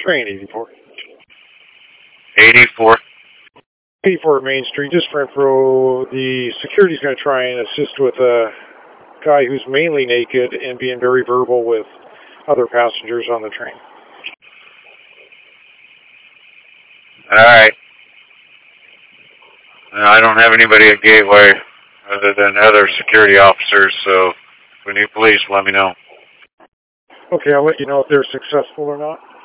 Train 84. 84. 84 Main Street, just for info, the security's going to try and assist with a guy who's mainly naked and being very verbal with other passengers on the train. Alright. I don't have anybody at Gateway other than other security officers, so if we need police, let me know. Okay, I'll let you know if they're successful or not.